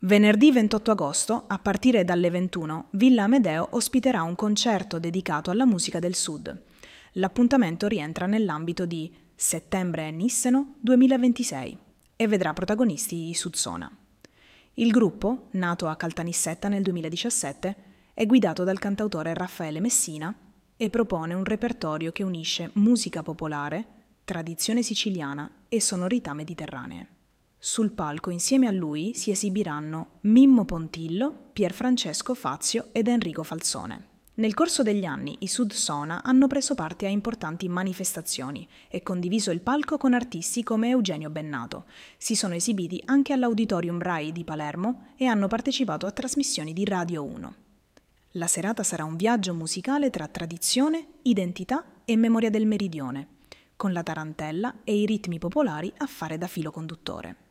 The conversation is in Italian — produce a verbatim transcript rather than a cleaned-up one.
Venerdì ventotto agosto, a partire dalle ventuno, Villa Amedeo ospiterà un concerto dedicato alla musica del Sud. L'appuntamento rientra nell'ambito di Settembre è Nisseno duemilaventisei e vedrà protagonisti i Sudsona. Il gruppo, nato a Caltanissetta nel duemiladiciassette, è guidato dal cantautore Raffaele Messina e propone un repertorio che unisce musica popolare, tradizione siciliana e sonorità mediterranee. Sul palco insieme a lui si esibiranno Mimmo Pontillo, Pierfrancesco Fazio ed Enrico Falzone. Nel corso degli anni i Sudsona hanno preso parte a importanti manifestazioni e condiviso il palco con artisti come Eugenio Bennato. Si sono esibiti anche all'Auditorium Rai di Palermo e hanno partecipato a trasmissioni di Radio uno. La serata sarà un viaggio musicale tra tradizione, identità e memoria del meridione, con la tarantella e i ritmi popolari a fare da filo conduttore.